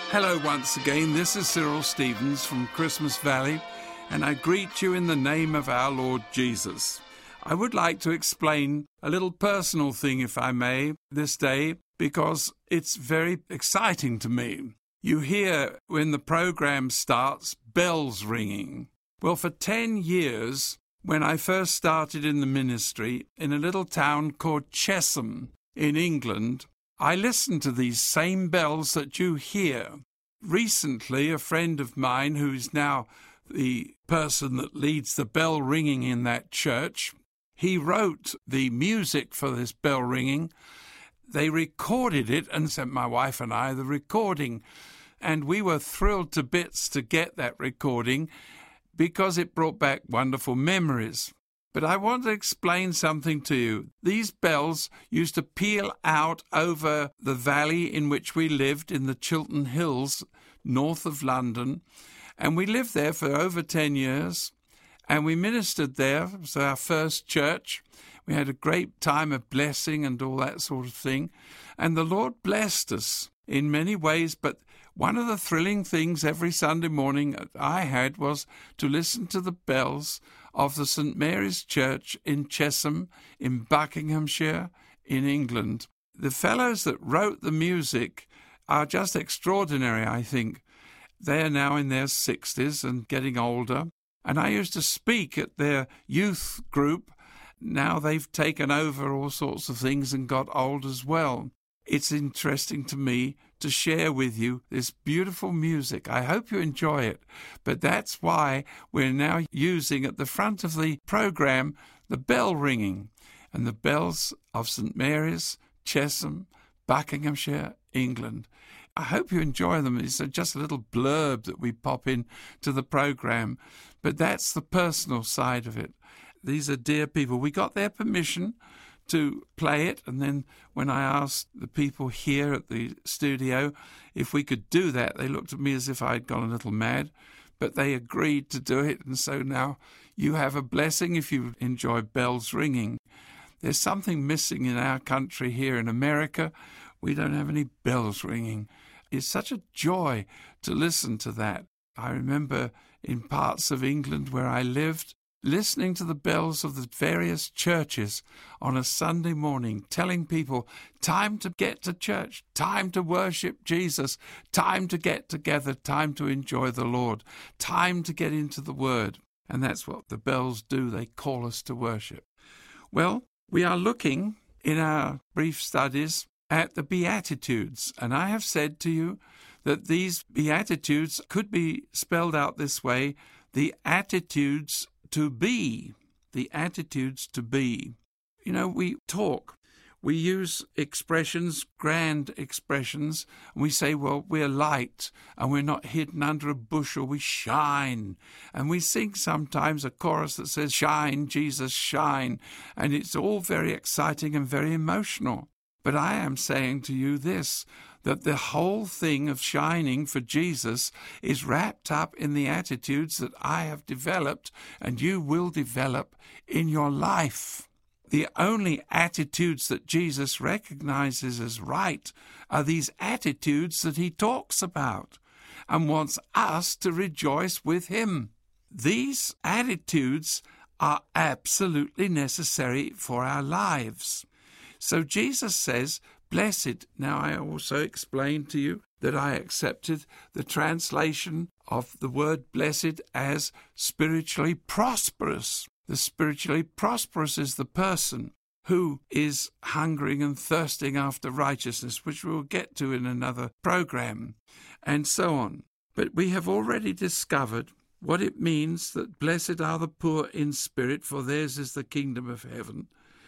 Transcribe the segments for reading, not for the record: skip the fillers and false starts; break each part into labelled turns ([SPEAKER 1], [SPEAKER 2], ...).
[SPEAKER 1] Hello once again, this is Cyril Stevens from Christmas Valley, and I greet you in the name of our Lord Jesus. I would like to explain a little personal thing, if I may, this day, because it's very exciting to me. You hear, when the program starts, bells ringing. Well, for 10 years, when I first started in the ministry in a little town called Chesham in England, I listened to these same bells that you hear. Recently, a friend of mine, who is now the person that leads the bell ringing in that church, he wrote the music for this bell ringing. They recorded it and sent my wife and I the recording. And we were thrilled to bits to get that recording because it brought back wonderful memories. But I want to explain something to you. These bells used to peal out over the valley in which we lived in the Chiltern Hills, north of London. And we lived there for over 10 years. And we ministered there. It was our first church. We had a great time of blessing and all that sort of thing. And the Lord blessed us in many ways. But one of the thrilling things every Sunday morning I had was to listen to the bells of the St. Mary's Church in Chesham in Buckinghamshire in England. The fellows that wrote the music are just extraordinary, I think. They are now in their 60s and getting older. And I used to speak at their youth group. Now they've taken over all sorts of things and got old as well. It's interesting to me to share with you this beautiful music. I hope you enjoy it. But that's why we're now using at the front of the program the bell ringing. And the bells of St. Mary's, Chesham, Buckinghamshire, England. I hope you enjoy them. It's just a little blurb that we pop in to the program. But that's the personal side of it. These are dear people. We got their permission to play it, and then when I asked the people here at the studio if we could do that, they looked at me as if I'd gone a little mad, but they agreed to do it, and so now you have a blessing if you enjoy bells ringing. There's something missing in our country here in America. We don't have any bells ringing. It's such a joy to listen to that. I remember in parts of England where I lived, listening to the bells of the various churches on a Sunday morning, telling people, time to get to church, time to worship Jesus, time to get together, time to enjoy the Lord, time to get into the Word. And that's what the bells do. They call us to worship. Well, we are looking in our brief studies at the Beatitudes, and I have said to you that these Beatitudes could be spelled out this way: the attitudes to be, the attitudes to be. You know, we talk, we use expressions, grand expressions, and we say, well, we're light and we're not hidden under a bushel, we shine. And we sing sometimes a chorus that says, shine, Jesus, shine. And it's all very exciting and very emotional. But I am saying to you this, that the whole thing of shining for Jesus is wrapped up in the attitudes that I have developed and you will develop in your life. The only attitudes that Jesus recognizes as right are these attitudes that he talks about and wants us to rejoice with him. These attitudes are absolutely necessary for our lives. So Jesus says, blessed. Now, I also explained to you that I accepted the translation of the word blessed as spiritually prosperous. The spiritually prosperous is the person who is hungering and thirsting after righteousness, which we'll get to in another program, and so on. But we have already discovered what it means that blessed are the poor in spirit, for theirs is the kingdom of heaven.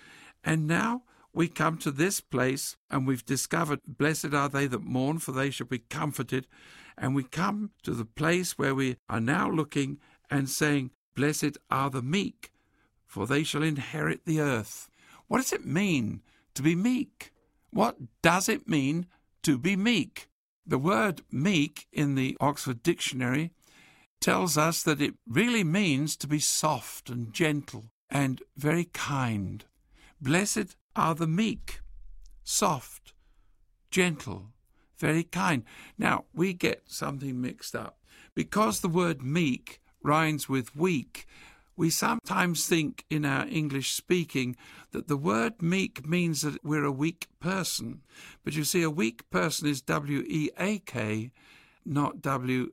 [SPEAKER 1] And now we come to this place and we've discovered, blessed are they that mourn, for they shall be comforted. And we come to the place where we are now looking and saying, blessed are the meek, for they shall inherit the earth. What does it mean to be meek? What does it mean to be meek? The word meek in the Oxford Dictionary tells us that it really means to be soft and gentle and very kind. Blessed are the meek, soft, gentle, very kind. Now, we get something mixed up. Because the word meek rhymes with weak, we sometimes think in our English speaking that the word meek means that we're a weak person. But you see, a weak person is W-E-A-K, not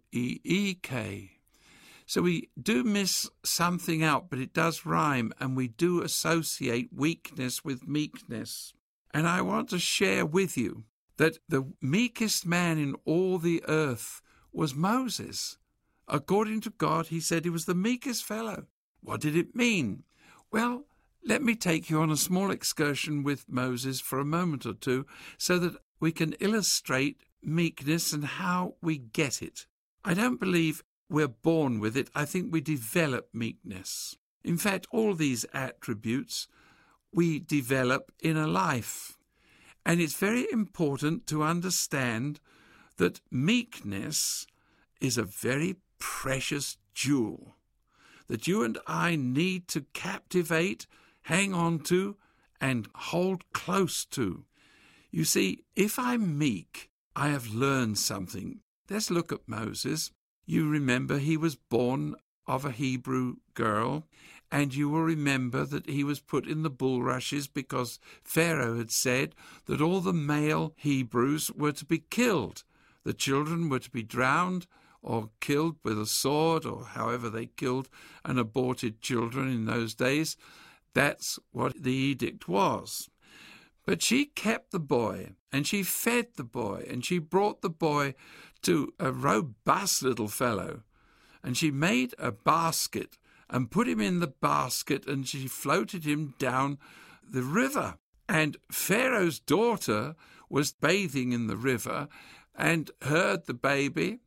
[SPEAKER 1] W-E-E-K. So we do miss something out, but it does rhyme, and we do associate weakness with meekness. And I want to share with you that the meekest man in all the earth was Moses. According to God, he said he was the meekest fellow. What did it mean? Well, let me take you on a small excursion with Moses for a moment or two so that we can illustrate meekness and how we get it. I don't believe we're born with it. I think we develop meekness. In fact, all these attributes we develop in a life. And it's very important to understand that meekness is a very precious jewel that you and I need to captivate, hang on to, and hold close to. You see, if I'm meek, I have learned something. Let's look at Moses. You remember he was born of a Hebrew girl, and you will remember that he was put in the bulrushes because Pharaoh had said that all the male Hebrews were to be killed. The children were to be drowned or killed with a sword, or however they killed and aborted children in those days. That's what the edict was. But she kept the boy, and she fed the boy, and she brought the boy to a robust little fellow, and she made a basket and put him in the basket, and she floated him down the river. And Pharaoh's daughter was bathing in the river and heard the baby.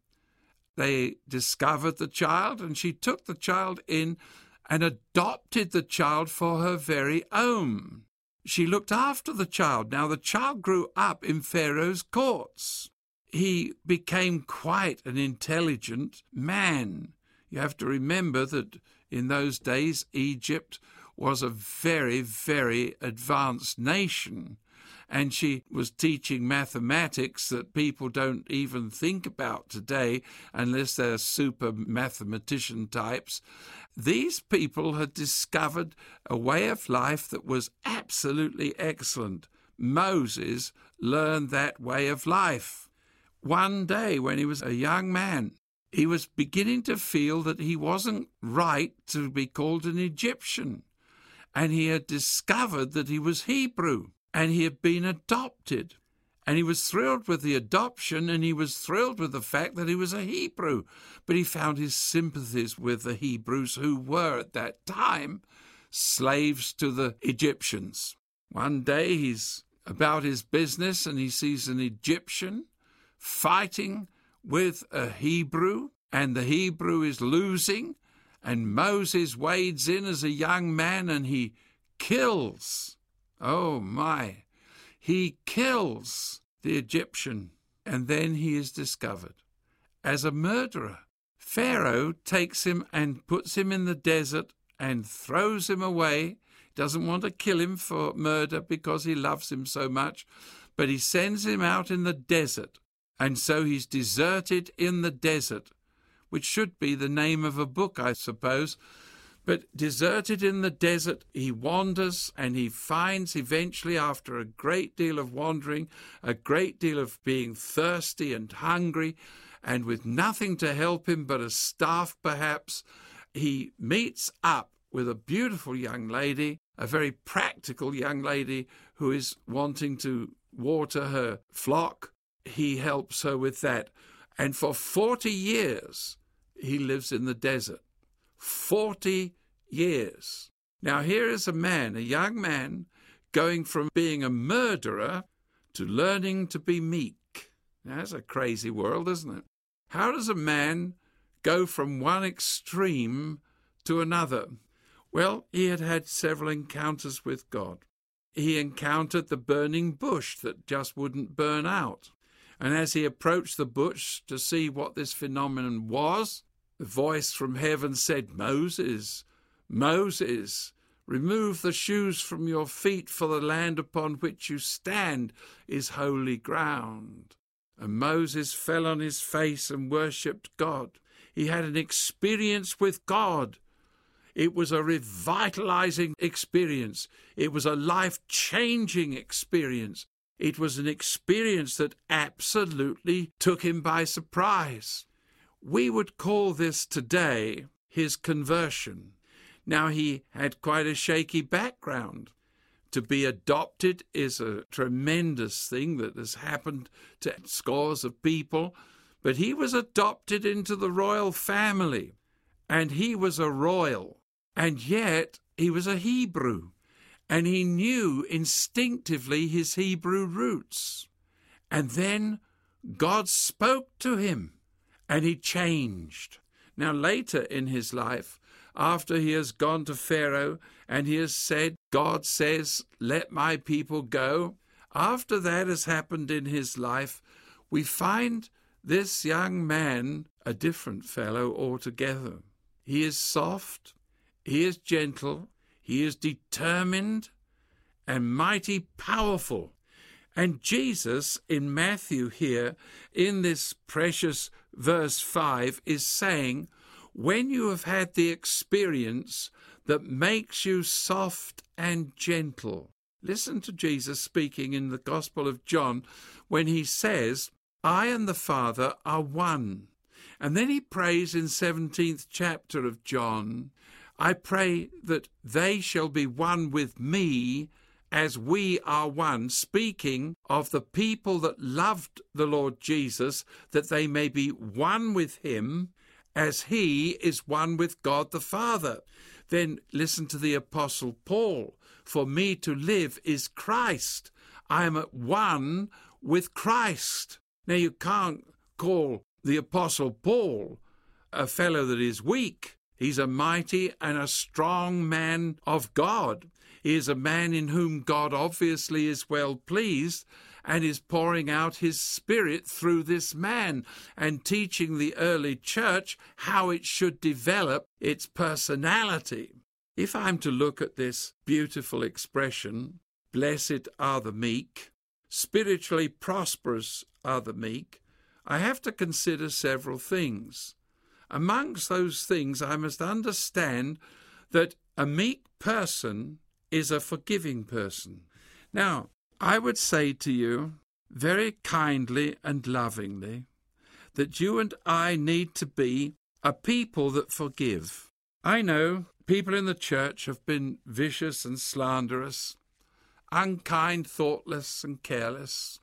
[SPEAKER 1] They discovered the child, and she took the child in and adopted the child for her very own. She looked after the child. Now, the child grew up in Pharaoh's courts. He became quite an intelligent man. You have to remember that in those days, Egypt was a very, very advanced nation. And she was teaching mathematics that people don't even think about today unless they're super mathematician types. These people had discovered a way of life that was absolutely excellent. Moses learned that way of life. One day when he was a young man, he was beginning to feel that he wasn't right to be called an Egyptian. And he had discovered that he was Hebrew. And he had been adopted. And he was thrilled with the adoption, and he was thrilled with the fact that he was a Hebrew. But he found his sympathies with the Hebrews, who were at that time slaves to the Egyptians. One day he's about his business, and he sees an Egyptian fighting with a Hebrew, and the Hebrew is losing, and Moses wades in as a young man, and he kills. Oh my, he kills the Egyptian, and then he is discovered as a murderer. Pharaoh takes him and puts him in the desert and throws him away. Doesn't want to kill him for murder because he loves him so much, but he sends him out in the desert, and so he's deserted in the desert, which should be the name of a book, I suppose. But deserted in the desert, he wanders, and he finds eventually, after a great deal of wandering, a great deal of being thirsty and hungry, and with nothing to help him but a staff perhaps, he meets up with a beautiful young lady, a very practical young lady who is wanting to water her flock. He helps her with that. And for 40 years, he lives in the desert. 40 years. Now here is a man, a young man, going from being a murderer to learning to be meek. Now, that's a crazy world, isn't it? How does a man go from one extreme to another? Well, he had had several encounters with God. He encountered the burning bush that just wouldn't burn out. And as he approached the bush to see what this phenomenon was, the voice from heaven said, "Moses, Moses, remove the shoes from your feet, for the land upon which you stand is holy ground." And Moses fell on his face and worshipped God. He had an experience with God. It was a revitalizing experience. It was a life-changing experience. It was an experience that absolutely took him by surprise. We would call this today his conversion. Now, he had quite a shaky background. To be adopted is a tremendous thing that has happened to scores of people, but he was adopted into the royal family, and he was a royal, and yet he was a Hebrew, and he knew instinctively his Hebrew roots. And then God spoke to him, and he changed. Now, later in his life, after he has gone to Pharaoh and he has said, God says, let my people go, after that has happened in his life, we find this young man a different fellow altogether. He is soft, he is gentle, he is determined and mighty powerful. And Jesus in Matthew here, in this precious verse 5, is saying, when you have had the experience that makes you soft and gentle. Listen to Jesus speaking in the Gospel of John when he says, I and the Father are one. And then he prays in 17th chapter of John, I pray that they shall be one with me as we are one, speaking of the people that loved the Lord Jesus, that they may be one with him as he is one with God the Father. Then listen to the Apostle Paul. For me to live is Christ. I am at one with Christ. Now you can't call the Apostle Paul a fellow that is weak. He's a mighty and a strong man of God. He is a man in whom God obviously is well pleased and is pouring out his Spirit through this man and teaching the early church how it should develop its personality. If I'm to look at this beautiful expression, blessed are the meek, spiritually prosperous are the meek, I have to consider several things. Amongst those things, I must understand that a meek person is a forgiving person. Now, I would say to you, very kindly and lovingly, that you and I need to be a people that forgive. I know people in the church have been vicious and slanderous, unkind, thoughtless and careless,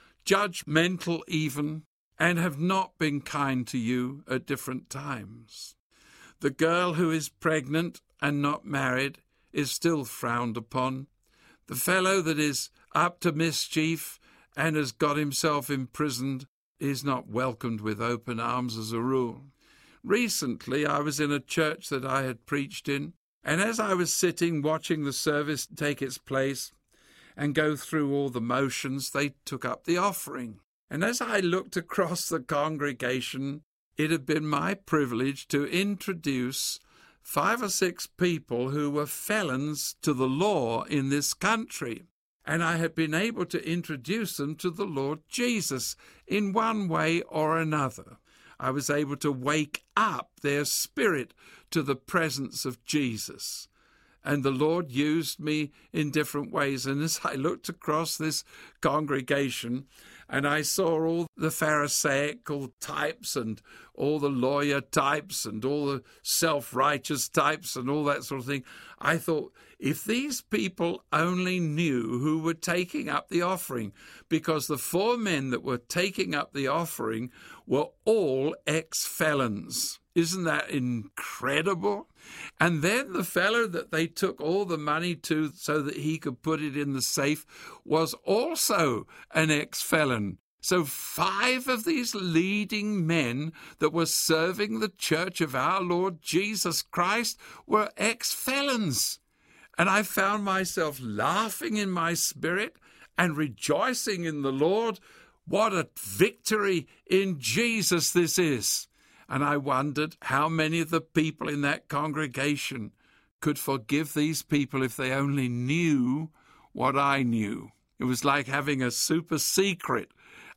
[SPEAKER 1] judgmental even, and have not been kind to you at different times. The girl who is pregnant and not married is still frowned upon. The fellow that is up to mischief and has got himself imprisoned is not welcomed with open arms as a rule. Recently, I was in a church that I had preached in, and as I was sitting watching the service take its place and go through all the motions, they took up the offering. And as I looked across the congregation, it had been my privilege to introduce 5 or 6 people who were felons to the law in this country. And I had been able to introduce them to the Lord Jesus in one way or another. I was able to wake up their spirit to the presence of Jesus. And the Lord used me in different ways. And as I looked across this congregation, and I saw all the Pharisaical types and all the lawyer types and all the self-righteous types and all that sort of thing, I thought, if these people only knew who were taking up the offering, because the 4 men that were taking up the offering were all ex-felons. Isn't that incredible? And then the fellow that they took all the money to so that he could put it in the safe was also an ex-felon. So 5 of these leading men that were serving the church of our Lord Jesus Christ were ex-felons. And I found myself laughing in my spirit and rejoicing in the Lord. What a victory in Jesus this is. And I wondered how many of the people in that congregation could forgive these people if they only knew what I knew. It was like having a super secret,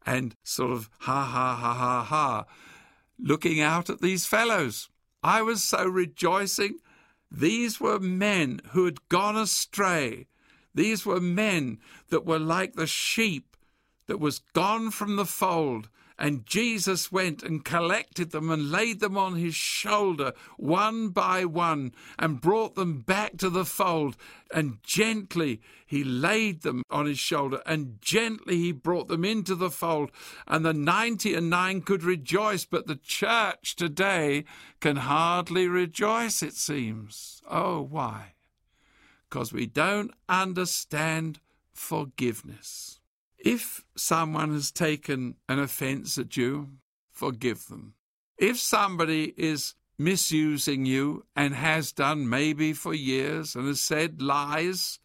[SPEAKER 1] and sort of ha, ha, ha, ha, ha, looking out at these fellows. I was so rejoicing. These were men who had gone astray. These were men that were like the sheep that was gone from the fold. And Jesus went and collected them and laid them on his shoulder one by one and brought them back to the fold. And gently he laid them on his shoulder and gently he brought them into the fold. And the 99 could rejoice, but the church today can hardly rejoice, it seems. Oh, why? Because we don't understand forgiveness. If someone has taken an offence at you, forgive them. If somebody is misusing you and has done maybe for years and has said lies,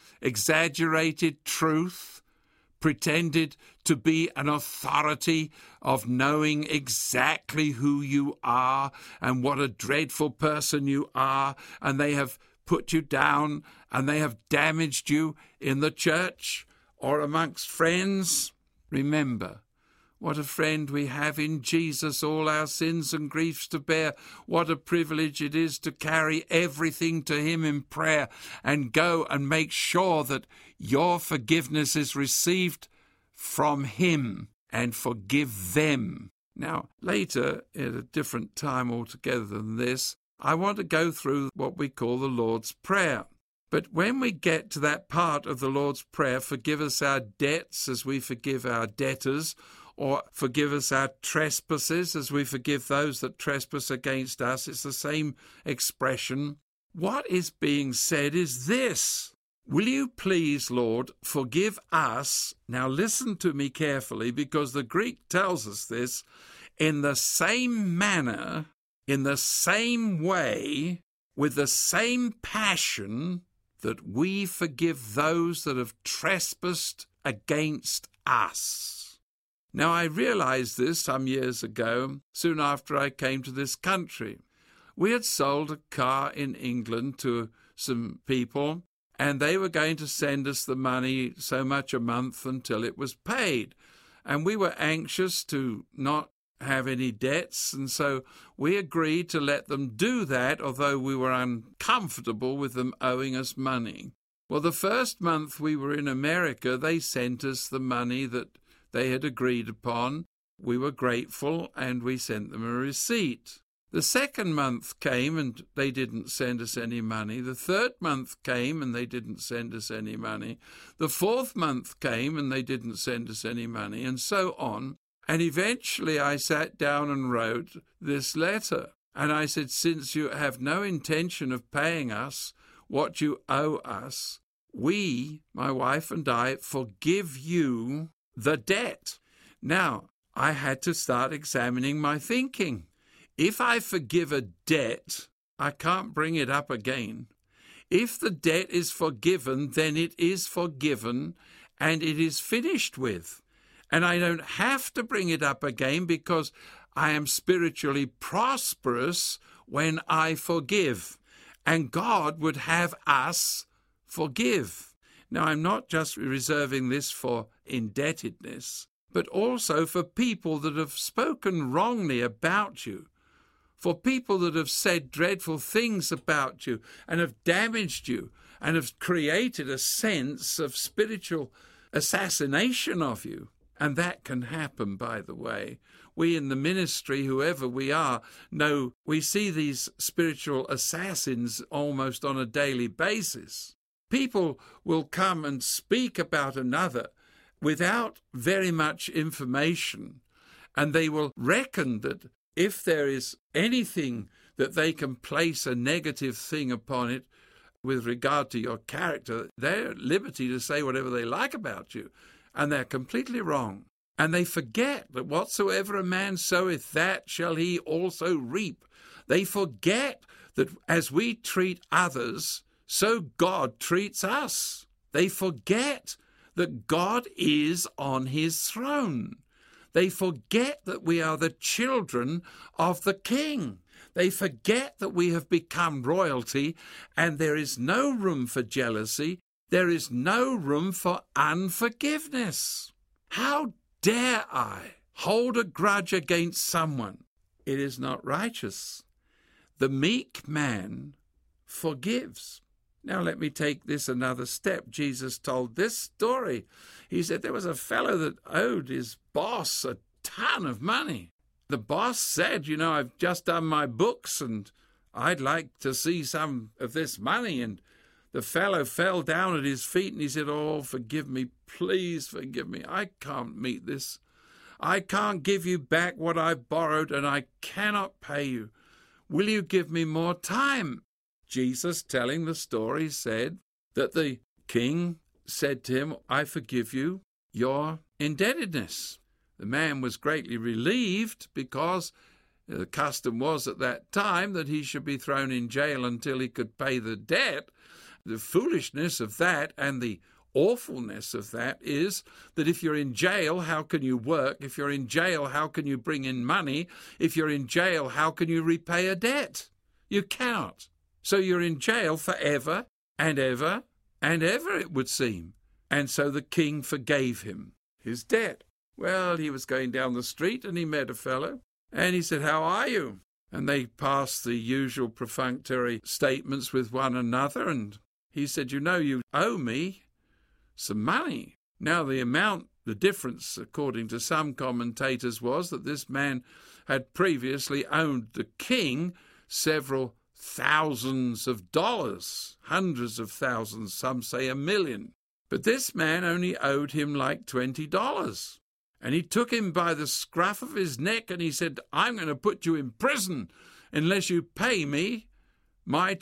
[SPEAKER 1] exaggerated truth, pretended to be an authority of knowing exactly who you are and what a dreadful person you are, and they have put you down and they have damaged you in the church or amongst friends, remember what a friend we have in Jesus, all our sins and griefs to bear. What a privilege it is to carry everything to him in prayer and go and make sure that your forgiveness is received from him and forgive them. Now, later, at a different time altogether than this, I want to go through what we call the Lord's Prayer. But when we get to that part of the Lord's Prayer, forgive us our debts as we forgive our debtors, or forgive us our trespasses as we forgive those that trespass against us. It's the same expression. What is being said is this: will you please, Lord, forgive us? Now listen to me carefully, because the Greek tells us this in the same manner, in the same way, with the same passion that we forgive those that have trespassed against us. Now, I realized this some years ago, soon after I came to this country. We had sold a car in England to some people, and they were going to send us the money so much a month until it was paid. And we were anxious to not have any debts, and so we agreed to let them do that, although we were uncomfortable with them owing us money. Well, the first month we were in America, they sent us the money that they had agreed upon. We were grateful, and we sent them a receipt. The second month came, and they didn't send us any money. The third month came, and they didn't send us any money. The fourth month came, and they didn't send us any money, and so on. And eventually I sat down and wrote this letter. And I said, since you have no intention of paying us what you owe us, we, my wife and I, forgive you the debt. Now, I had to start examining my thinking. If I forgive a debt, I can't bring it up again. If the debt is forgiven, then it is forgiven and it is finished with. And I don't have to bring it up again because I am spiritually prosperous when I forgive. And God would have us forgive. Now, I'm not just reserving this for indebtedness, but also for people that have spoken wrongly about you, for people that have said dreadful things about you and have damaged you and have created a sense of spiritual assassination of you. And that can happen, by the way. We in the ministry, whoever we are, know we see these spiritual assassins almost on a daily basis. People will come and speak about another without very much information, and they will reckon that if there is anything that they can place a negative thing upon it with regard to your character, they're at liberty to say whatever they like about you. And they're completely wrong. And they forget that whatsoever a man soweth, that shall he also reap. They forget that as we treat others, so God treats us. They forget that God is on his throne. They forget that we are the children of the King. They forget that we have become royalty, and there is no room for jealousy. There is no room for unforgiveness. How dare I hold a grudge against someone? It is not righteous. The meek man forgives. Now let me take this another step. Jesus told this story. He said there was a fellow that owed his boss a ton of money. The boss said, I've just done my books and I'd like to see some of this money. And the fellow fell down at his feet and he said, oh, forgive me, please forgive me. I can't meet this. I can't give you back what I borrowed and I cannot pay you. Will you give me more time? Jesus, telling the story, said that the king said to him, I forgive you your indebtedness. The man was greatly relieved because the custom was at that time that he should be thrown in jail until he could pay the debt. The foolishness of that and the awfulness of that is that if you're in jail, how can you work? If you're in jail, how can you bring in money? If you're in jail, how can you repay a debt? You cannot. So you're in jail forever and ever and ever, it would seem. And so the king forgave him his debt. Well, he was going down the street and he met a fellow and he said, how are you? And they passed the usual perfunctory statements with one another. And he said, you owe me some money. Now the difference, according to some commentators, was that this man had previously owed the king several thousands of dollars, hundreds of thousands, some say $1 million. But this man only owed him like $20. And he took him by the scruff of his neck and he said, I'm going to put you in prison unless you pay me my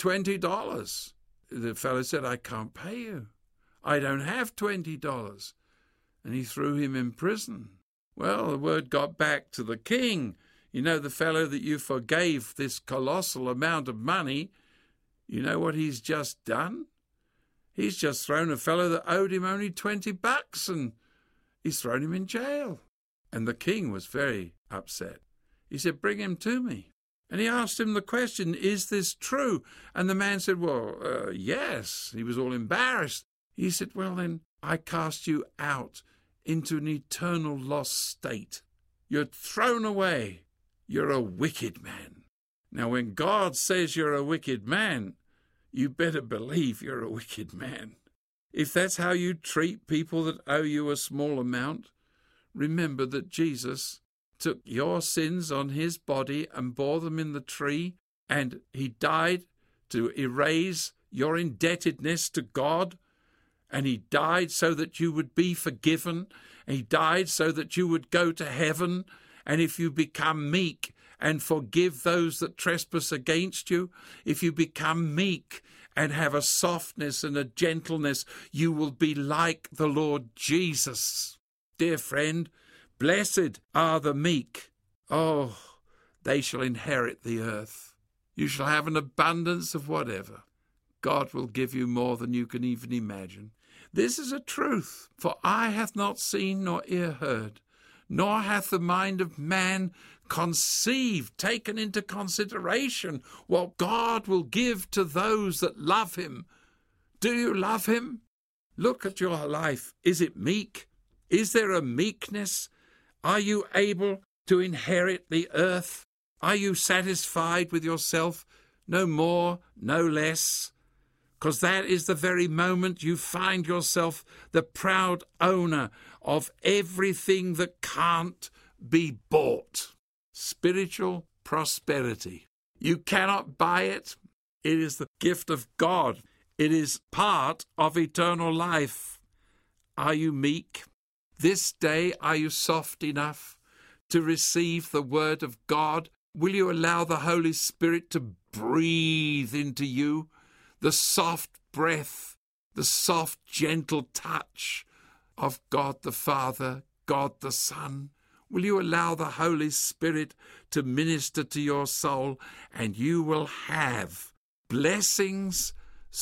[SPEAKER 1] $20. The fellow said, I can't pay you. I don't have $20. And he threw him in prison. Well, the word got back to the king. The fellow that you forgave this colossal amount of money, you know what he's just done? He's just thrown a fellow that owed him only $20 and he's thrown him in jail. And the king was very upset. He said, bring him to me. And he asked him the question, is this true? And the man said, well, yes. He was all embarrassed. He said, well, then I cast you out into an eternal lost state. You're thrown away. You're a wicked man. Now, when God says you're a wicked man, you better believe you're a wicked man. If that's how you treat people that owe you a small amount, remember that Jesus took your sins on his body and bore them in the tree, and he died to erase your indebtedness to God, and he died so that you would be forgiven. He died so that you would go to heaven. And if you become meek and forgive those that trespass against you, if you become meek and have a softness and a gentleness, you will be like the Lord Jesus. Dear friend, blessed are the meek. Oh, they shall inherit the earth. You shall have an abundance of whatever. God will give you more than you can even imagine. This is a truth, for eye hath not seen nor ear heard, nor hath the mind of man conceived, taken into consideration what God will give to those that love him. Do you love him? Look at your life. Is it meek? Is there a meekness? Are you able to inherit the earth? Are you satisfied with yourself? No more, no less. Because that is the very moment you find yourself the proud owner of everything that can't be bought. Spiritual prosperity. You cannot buy it. It is the gift of God. It is part of eternal life. Are you meek? This day, are you soft enough to receive the word of God? Will you allow the Holy Spirit to breathe into you the soft breath, the soft, gentle touch of God the Father, God the Son? Will you allow the Holy Spirit to minister to your soul, and you will have blessings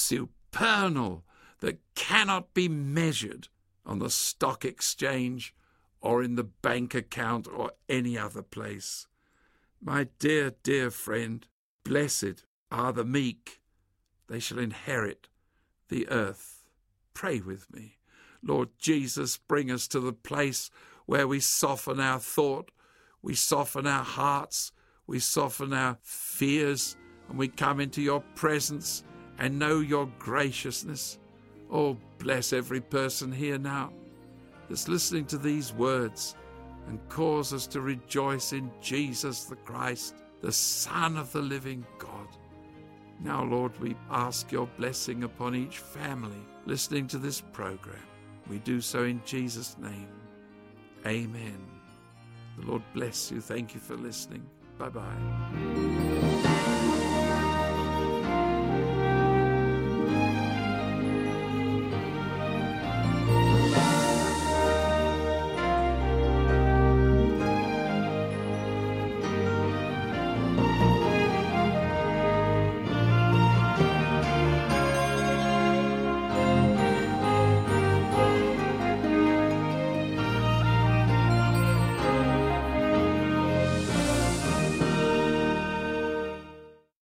[SPEAKER 1] supernal that cannot be measured on the stock exchange or in the bank account or any other place. My dear, dear friend, blessed are the meek. They shall inherit the earth. Pray with me. Lord Jesus, bring us to the place where we soften our thought, we soften our hearts, we soften our fears, and we come into your presence and know your graciousness. Oh, bless every person here now that's listening to these words, and cause us to rejoice in Jesus the Christ, the Son of the living God. Now, Lord, we ask your blessing upon each family listening to this program. We do so in Jesus' name. Amen. The Lord bless you. Thank you for listening. Bye-bye.